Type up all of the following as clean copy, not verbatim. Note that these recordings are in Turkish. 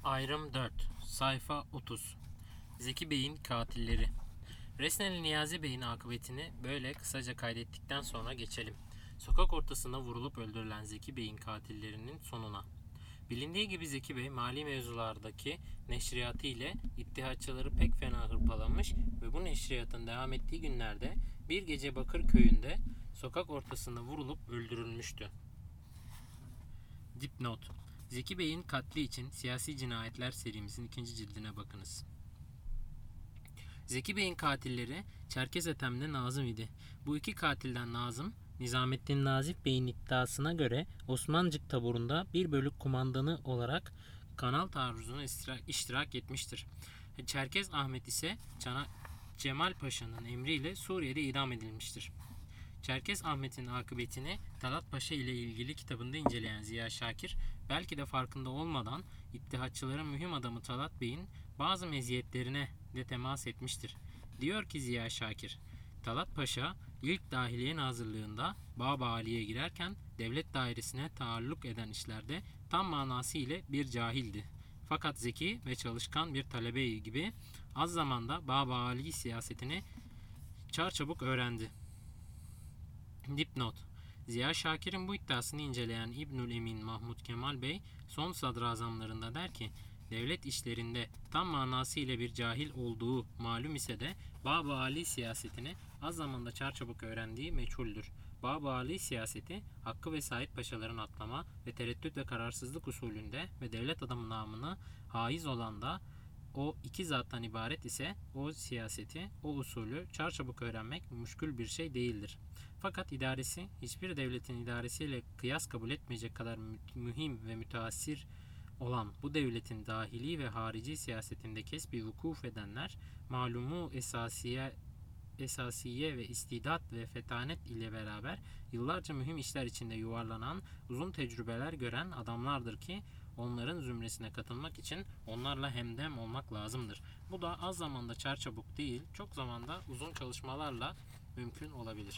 Ayrım 4. Sayfa 30. Zeki Bey'in katilleri. Resneli Niyazi Bey'in akıbetini böyle kısaca kaydettikten sonra geçelim. Sokak ortasında vurulup öldürülen Zeki Bey'in katillerinin sonuna. Bilindiği gibi Zeki Bey mali mevzulardaki neşriyatı ile ittihatçıları pek fena hırpalamış ve bu neşriyatın devam ettiği günlerde bir gece Bakırköy'ünde sokak ortasında vurulup öldürülmüştü. Dipnot: Zeki Bey'in katli için Siyasi Cinayetler serimizin 2. cildine bakınız. Zeki Bey'in katilleri Çerkez Ethem'le Nazım idi. Bu iki katilden Nazım, Nizamettin Nazif Bey'in iddiasına göre Osmancık taburunda bir bölük kumandanı olarak kanal taarruzuna iştirak etmiştir. Çerkez Ahmet ise Cemal Paşa'nın emriyle Suriye'de idam edilmiştir. Çerkez Ahmet'in akıbetini Talat Paşa ile ilgili kitabında inceleyen Ziya Şakir, belki de farkında olmadan ittihatçıların mühim adamı Talat Bey'in bazı meziyetlerine de temas etmiştir. Diyor ki Ziya Şakir, Talat Paşa ilk Dahiliye Nazırlığında Bağbali'ye girerken devlet dairesine taalluk eden işlerde tam manası ile bir cahildi. Fakat zeki ve çalışkan bir talebe gibi az zamanda Bağbali siyasetini çarçabuk öğrendi. Dipnot: Ziya Şakir'in bu iddiasını inceleyen İbnül Emin Mahmud Kemal Bey son sadrazamlarında der ki, devlet işlerinde tam manasıyla bir cahil olduğu malum ise de Bağbali siyasetini az zamanda çarçabuk öğrendiği meçhuldür. Bağbali siyaseti Hakkı ve Said Paşaların atlama ve tereddüt ve kararsızlık usulünde ve devlet adamı namına haiz olan da o iki zattan ibaret ise o siyaseti, o usulü çarçabuk öğrenmek müşkül bir şey değildir. Fakat idaresi hiçbir devletin idaresiyle kıyas kabul etmeyecek kadar mühim ve müteassir olan bu devletin dahili ve harici siyasetinde kesbi vukuf edenler malumu esasiye ve istidat ve fetanet ile beraber yıllarca mühim işler içinde yuvarlanan, uzun tecrübeler gören adamlardır ki onların zümresine katılmak için onlarla hemdem olmak lazımdır. Bu da az zamanda çarçabuk değil, çok zamanda uzun çalışmalarla mümkün olabilir.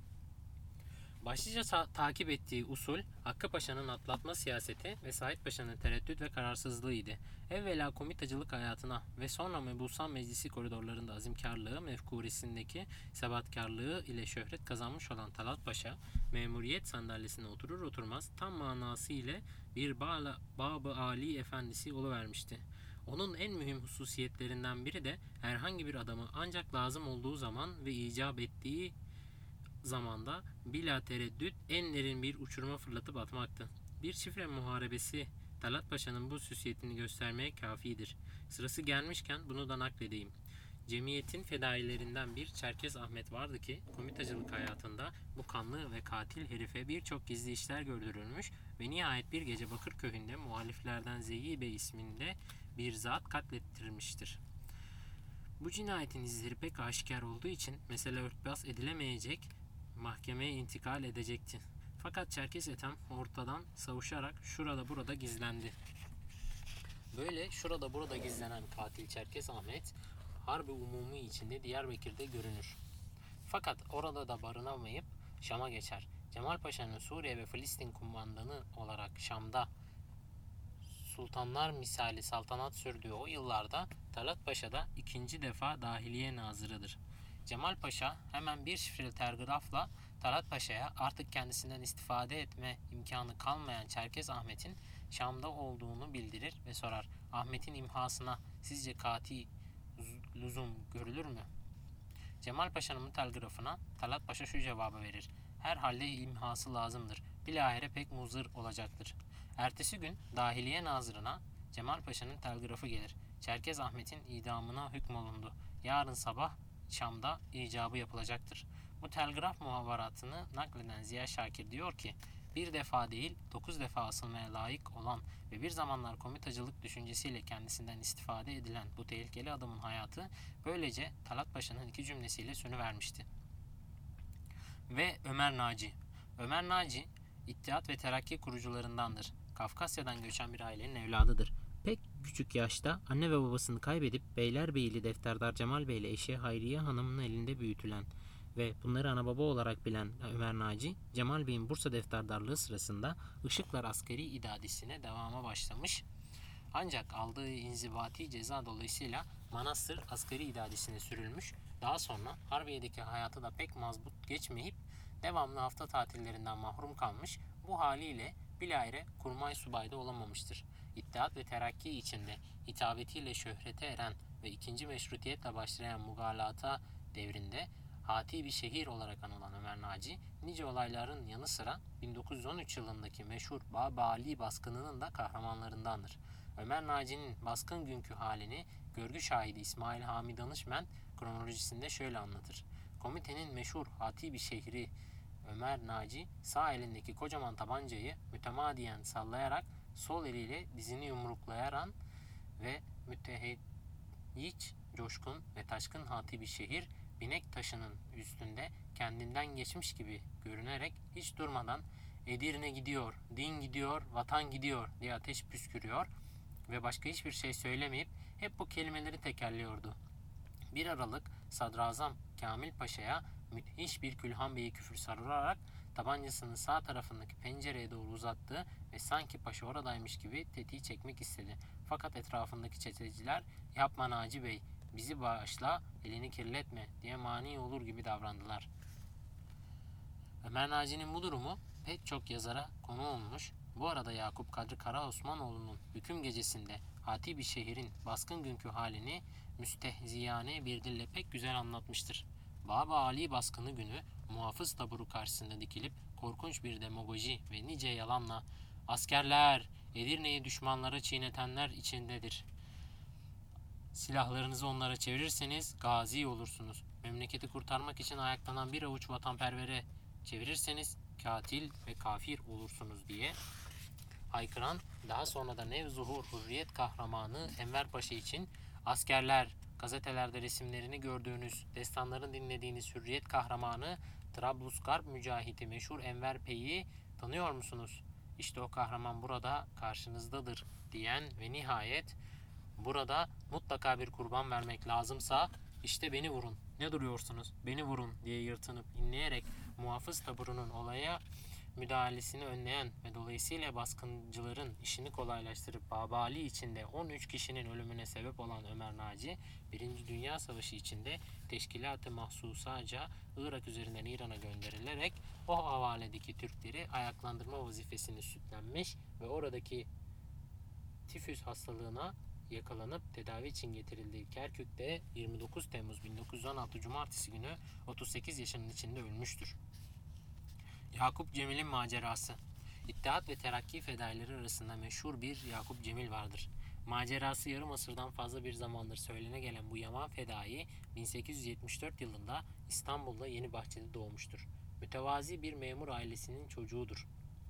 Başlıca takip ettiği usul Hakkı Paşa'nın atlatma siyaseti ve Said Paşa'nın tereddüt ve kararsızlığıydı. Evvela komitacılık hayatına ve sonra Mebusan Meclisi koridorlarında azimkarlığı, mefkuresindeki sebatkarlığı ile şöhret kazanmış olan Talat Paşa, memuriyet sandalyesine oturur oturmaz tam manası ile bir Bab-ı Ali efendisi oluvermişti. Onun en mühim hususiyetlerinden biri de herhangi bir adamı ancak lazım olduğu zaman ve icap ettiği zamanda bila tereddüt en derin bir uçuruma fırlatıp atmaktı. Bir şifre muharebesi Talat Paşa'nın bu hususiyetini göstermeye kafidir. Sırası gelmişken bunu da nakledeyim. Cemiyetin fedailerinden bir Çerkez Ahmet vardı ki komitacılık hayatında bu kanlı ve katil herife birçok gizli işler gördürülmüş ve nihayet bir gece Bakırköy'ünde muhaliflerden Zeyi Bey isminde bir zat katlettirmiştir. Bu cinayetin izleri pek aşikar olduğu için mesele örtbas edilemeyecek, mahkemeye intikal edecekti. Fakat Çerkez Ethem ortadan savuşarak şurada burada gizlendi. Böyle şurada burada gizlenen katil Çerkez Ahmet, Harbi Umumi içinde Diyarbakır'da görünür. Fakat orada da barınamayıp Şam'a geçer. Cemal Paşa'nın Suriye ve Filistin kumandanı olarak Şam'da sultanlar misali saltanat sürdüğü o yıllarda Talat Paşa da ikinci defa Dahiliye Nazırıdır. Cemal Paşa hemen bir şifreli telgrafla Talat Paşa'ya artık kendisinden istifade etme imkanı kalmayan Çerkez Ahmet'in Şam'da olduğunu bildirir ve sorar. Ahmet'in imhasına sizce kati lüzum görülür mü? Cemal Paşa'nın bu telgrafına Talat Paşa şu cevabı verir. Herhalde imhası lazımdır. Bilahare pek muzır olacaktır. Ertesi gün Dahiliye Nazırı'na Cemal Paşa'nın telgrafı gelir. Çerkez Ahmet'in idamına hükmolundu. Yarın sabah Şam'da icabı yapılacaktır. Bu telgraf muhaberatını nakleden Ziya Şakir diyor ki, bir defa değil 9 defa asılmaya layık olan ve bir zamanlar komitacılık düşüncesiyle kendisinden istifade edilen bu tehlikeli adamın hayatı böylece Talat Paşa'nın iki cümlesiyle sönüvermişti. Ve Ömer Naci. Ömer Naci, İttihat ve Terakki kurucularındandır. Kafkasya'dan göçen bir ailenin evladıdır. Pek küçük yaşta anne ve babasını kaybedip Beylerbeyli defterdar Cemal Bey ile eşi Hayriye Hanım'ın elinde büyütülen ve bunları ana baba olarak bilen Ömer Naci, Cemal Bey'in Bursa defterdarlığı sırasında Işıklar Askeri İdadisi'ne devama başlamış. Ancak aldığı inzibati ceza dolayısıyla Manastır asgari idaresine sürülmüş. Daha sonra Harbiye'deki hayatı da pek mazbut geçmeyip devamlı hafta tatillerinden mahrum kalmış. Bu haliyle bilahare kurmay subay da olamamıştır. İttihat ve Terakki içinde hitabetiyle şöhrete eren ve ikinci meşrutiyetle başlayan mugalata devrinde hati bir şehir olarak anılan Ömer Naci, nice olayların yanı sıra 1913 yılındaki meşhur Babali baskınının da kahramanlarındandır. Ömer Naci'nin baskın günkü halini görgü şahidi İsmail Hami Danışmen kronolojisinde şöyle anlatır. Komitenin meşhur hati bir şehri Ömer Naci sağ elindeki kocaman tabancayı mütemadiyen sallayarak sol eliyle dizini yumruklayarak ve mütehiç, coşkun ve taşkın hati bir şehir binek taşının üstünde kendinden geçmiş gibi görünerek hiç durmadan Edirne gidiyor, din gidiyor, vatan gidiyor diye ateş püskürüyor ve başka hiçbir şey söylemeyip hep bu kelimeleri tekerliyordu. 1 Aralık Sadrazam Kamil Paşa'ya müthiş bir Külhan Bey'i küfür sarılarak tabancasını sağ tarafındaki pencereye doğru uzattı ve sanki paşa oradaymış gibi tetiği çekmek istedi. Fakat etrafındaki çeteciler yapma Naci Bey, bizi bağışla, elini kirletme diye mani olur gibi davrandılar. Ömer Naci'nin bu durumu pek çok yazara konu olmuş. Bu arada Yakup Kadri Karaosmanoğlu'nun hüküm gecesinde hati bir şehrin baskın günkü halini müstehziyane bir dille pek güzel anlatmıştır. Baba Ali baskını günü muhafız taburu karşısında dikilip korkunç bir demagoji ve nice yalanla "Askerler, Edirne'yi düşmanlara çiğnetenler içindedir. Silahlarınızı onlara çevirirseniz gazi olursunuz. Memleketi kurtarmak için ayaklanan bir avuç vatanpervere çevirirseniz katil ve kafir olursunuz" diye haykıran, daha sonra da nevzuhur hürriyet kahramanı Enver Paşa için "Askerler, gazetelerde resimlerini gördüğünüz, destanların dinlediğiniz hürriyet kahramanı Trablusgarp mücahidi meşhur Enver Bey'i tanıyor musunuz? İşte o kahraman burada karşınızdadır" diyen ve nihayet "Burada mutlaka bir kurban vermek lazımsa işte beni vurun, ne duruyorsunuz, beni vurun" diye yırtınıp inleyerek muhafız taburunun olaya müdahalesini önleyen ve dolayısıyla baskıncıların işini kolaylaştırıp Babali içinde 13 kişinin ölümüne sebep olan Ömer Naci, 1. Dünya Savaşı içinde Teşkilat-ı Mahsusaca Irak üzerinden İran'a gönderilerek o havaledeki Türkleri ayaklandırma vazifesini üstlenmiş ve oradaki tifüs hastalığına yakalanıp tedavi için getirildiği Kerkük'te 29 Temmuz 1916 Cumartesi günü 38 yaşının içinde ölmüştür. Yakup Cemil'in macerası. İttihat ve Terakki fedaileri arasında meşhur bir Yakup Cemil vardır. Macerası yarım asırdan fazla bir zamandır söylene gelen bu Yaman fedai 1874 yılında İstanbul'da Yenibahçe'de doğmuştur. Mütevazi bir memur ailesinin çocuğudur.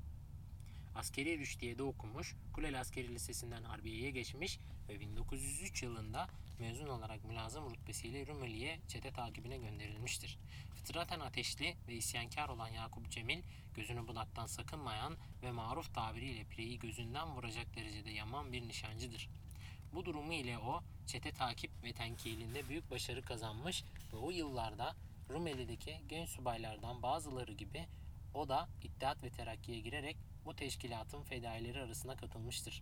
Askeri rüştiyede okumuş, Kuleli Askeri Lisesi'nden Harbiye'ye geçmiş ve 1903 yılında mezun olarak mülazım rütbesiyle Rumeli'ye çete takibine gönderilmiştir. Fıtraten ateşli ve isyankar olan Yakup Cemil, gözünü budaktan sakınmayan ve maruf tabiriyle pireyi gözünden vuracak derecede yaman bir nişancıdır. Bu durumu ile o, çete takip ve tenkilinde büyük başarı kazanmış ve o yıllarda Rumeli'deki genç subaylardan bazıları gibi o da İttihat ve Terakki'ye girerek bu teşkilatın fedaileri arasına katılmıştır.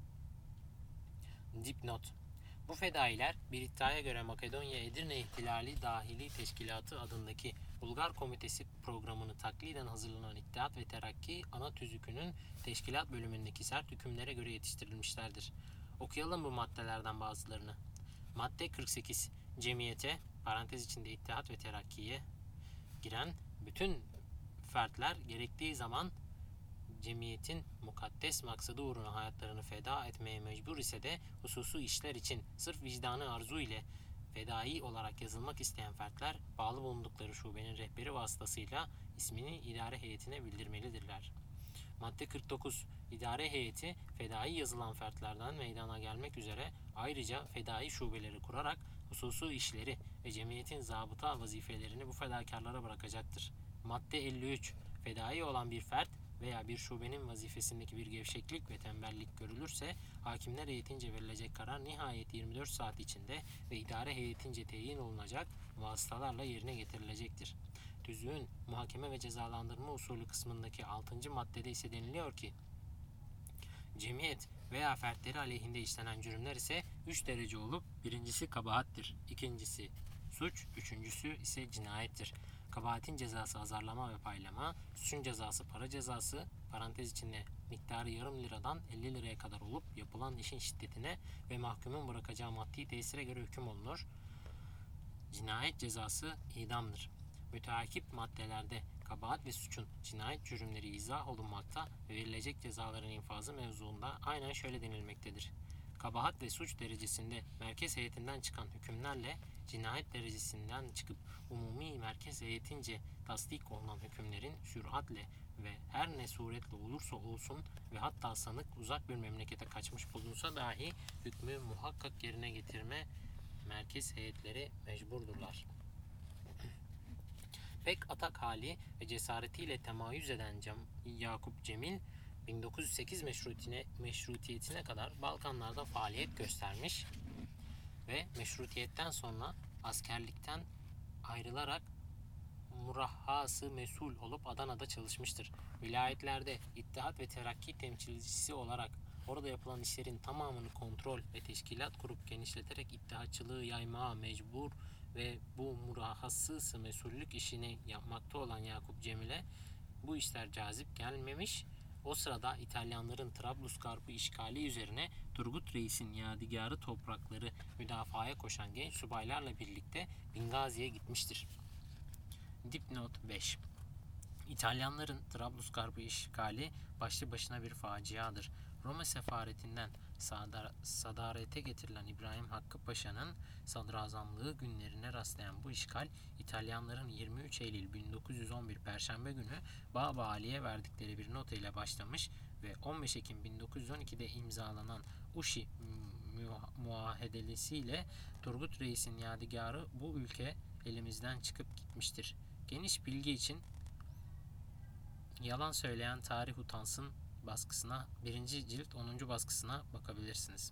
Dipnot: Bu fedailer bir iddiaya göre Makedonya Edirne İhtilali Dahili Teşkilatı adındaki Bulgar Komitesi programını takliden hazırlanan İttihat ve Terakki ana tüzüğünün teşkilat bölümündeki sert hükümlere göre yetiştirilmişlerdir. Okuyalım bu maddelerden bazılarını. Madde 48. Cemiyete, parantez içinde İttihat ve Terakki'ye giren bütün fertler gerektiği zaman cemiyetin mukaddes maksadı uğruna hayatlarını feda etmeye mecbur ise de hususi işler için sırf vicdanı arzu ile fedai olarak yazılmak isteyen fertler bağlı bulundukları şubenin rehberi vasıtasıyla ismini idare heyetine bildirmelidirler. Madde 49. İdare heyeti fedai yazılan fertlerden meydana gelmek üzere ayrıca fedai şubeleri kurarak hususi işleri ve cemiyetin zabıta vazifelerini bu fedakarlara bırakacaktır. Madde 53. Fedai olan bir fert veya bir şubenin vazifesindeki bir gevşeklik ve tembellik görülürse hakimler heyetince verilecek karar nihayet 24 saat içinde ve idare heyetince teyin olunacak vasıtalarla yerine getirilecektir. Tüzüğün muhakeme ve cezalandırma usulü kısmındaki 6. maddede ise deniliyor ki cemiyet veya fertleri aleyhinde işlenen cürümler ise 3 derece olup birincisi kabahattir, ikincisi suç, üçüncüsü ise cinayettir. Kabahatin cezası azarlama ve paylama, suçun cezası para cezası, parantez içinde miktarı yarım liradan 50 liraya kadar olup yapılan işin şiddetine ve mahkumun bırakacağı maddi tesire göre hüküm olunur. Cinayet cezası idamdır. Müteakip maddelerde kabahat ve suçun cinayet cürümleri izah olunmakta ve verilecek cezaların infazı mevzuunda aynen şöyle denilmektedir. Kabahat ve suç derecesinde merkez heyetinden çıkan hükümlerle cinayet derecesinden çıkıp umumi merkez heyetince tasdik olunan hükümlerin süratle ve her ne suretle olursa olsun ve hatta sanık uzak bir memlekete kaçmış bulunsa dahi hükmü muhakkak yerine getirme merkez heyetleri mecburdurlar. Pek atak hali ve cesaretiyle temayüz eden Yakup Cemil 1908 meşrutiyetine kadar Balkanlarda faaliyet göstermiş ve meşrutiyetten sonra askerlikten ayrılarak murahhası mesul olup Adana'da çalışmıştır. Vilayetlerde İttihat ve Terakki temsilcisi olarak orada yapılan işlerin tamamını kontrol ve teşkilat kurup genişleterek ittihatçılığı yaymaya mecbur ve bu murahhası mesullük işini yapmakta olan Yakup Cemil'e bu işler cazip gelmemiş. O sırada İtalyanların Trablusgarp'ı işgali üzerine Turgut Reis'in yadigarı toprakları müdafaya koşan genç subaylarla birlikte Bingazi'ye gitmiştir. Dipnot 5. İtalyanların Trablusgarp'ı işgali başlı başına bir faciadır. Roma sefaretinden sadarete getirilen İbrahim Hakkı Paşa'nın sadrazamlığı günlerine rastlayan bu işgal, İtalyanların 23 Eylül 1911 Perşembe günü Baba Ali'ye verdikleri bir nota ile başlamış ve 15 Ekim 1912'de imzalanan Uşi muahedelesiyle Turgut Reis'in yadigarı bu ülke elimizden çıkıp gitmiştir. Geniş bilgi için Yalan Söyleyen Tarih Utansın baskısına 1. cilt 10. baskısına bakabilirsiniz.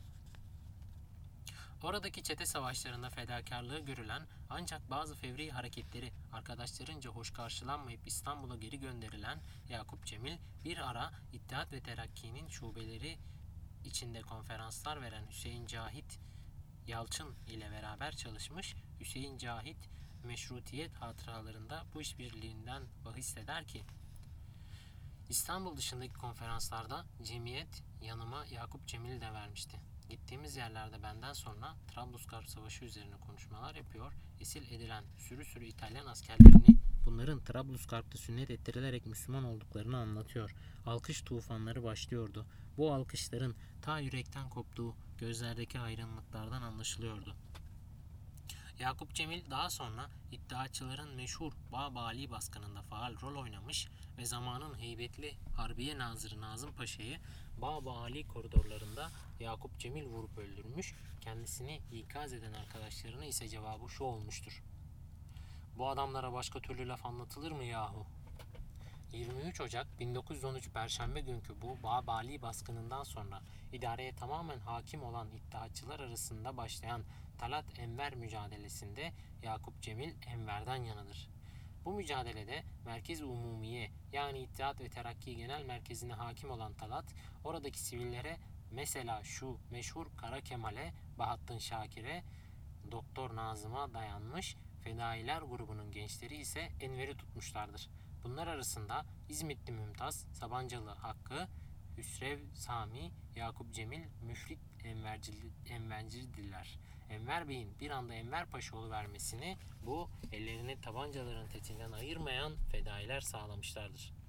Oradaki çete savaşlarında fedakarlığı görülen ancak bazı fevri hareketleri arkadaşlarınca hoş karşılanmayıp İstanbul'a geri gönderilen Yakup Cemil bir ara İttihat ve Terakki'nin şubeleri içinde konferanslar veren Hüseyin Cahit Yalçın ile beraber çalışmış. Hüseyin Cahit meşrutiyet hatıralarında bu işbirliğinden bahis eder ki İstanbul dışındaki konferanslarda cemiyet yanıma Yakup Cemil'i de vermişti. Gittiğimiz yerlerde benden sonra Trablusgarp Savaşı üzerine konuşmalar yapıyor, esir edilen sürü İtalyan askerlerini bunların Trablusgarp'ta sünnet ettirilerek Müslüman olduklarını anlatıyor. Alkış tufanları başlıyordu. Bu alkışların ta yürekten koptuğu gözlerdeki ayrılıklardan anlaşılıyordu. Yakup Cemil daha sonra İttihatçıların meşhur Babali baskınında faal rol oynamış ve zamanın heybetli Harbiye Nazırı Nazım Paşa'yı Babali koridorlarında Yakup Cemil vurup öldürmüş, kendisini ikaz eden arkadaşlarına ise cevabı şu olmuştur: "Bu adamlara başka türlü laf anlatılır mı yahu?" 23 Ocak 1913 Perşembe günkü bu Babali baskınından sonra idareye tamamen hakim olan İttihatçılar arasında başlayan Talat Enver mücadelesinde Yakup Cemil Enver'den yanıdır. Bu mücadelede Merkez-i Umumiye yani İttihat ve Terakki Genel Merkezi'ne hakim olan Talat, oradaki sivillere mesela şu meşhur Kara Kemal'e, Bahattin Şakir'e, Doktor Nazım'a dayanmış, Fedailer grubunun gençleri ise Enver'i tutmuşlardır. Bunlar arasında İzmitli Mümtaz, Sabancalı Hakkı, Hüsrev Sami, Yakup Cemil, Müfrit Envercidirler. Enver Bey'in bir anda Enver Paşa oluvermesini bu ellerini tabancaların tetiğinden ayırmayan fedailer sağlamışlardır.